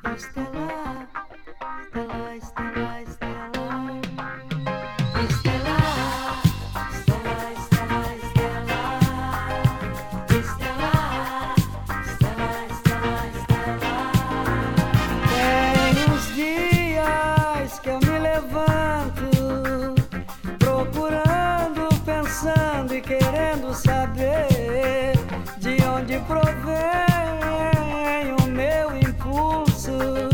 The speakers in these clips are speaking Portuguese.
Estelar, estelar, estelar, estelar. Tem uns dias que eu me levanto procurando, pensando e querendo saber de onde provém o meu impulso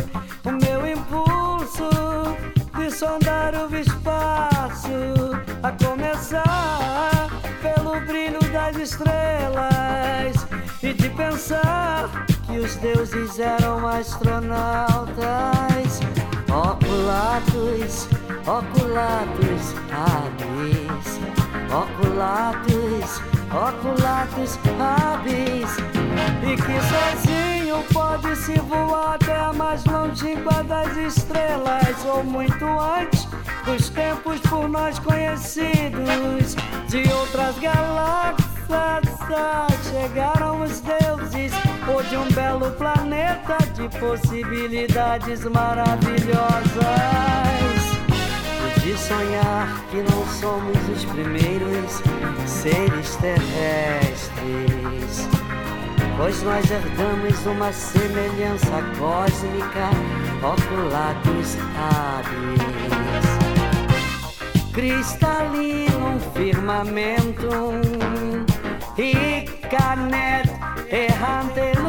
de sondar o espaço, a começar pelo brilho das estrelas e de pensar que os deuses eram astronautas. Oculatus, oculatus, abis, oculatus, oculatus, abis, e que sozinho pode-se voar até a mais longínqua das estrelas, ou muito antes dos tempos por nós conhecidos de outras galáxias. Chegaram os deuses, ou de um belo planeta de possibilidades maravilhosas, e de sonhar que não somos os primeiros seres terrestres, pois nós herdamos uma semelhança cósmica, oculatus abis, cristalino firmamento, e canet errante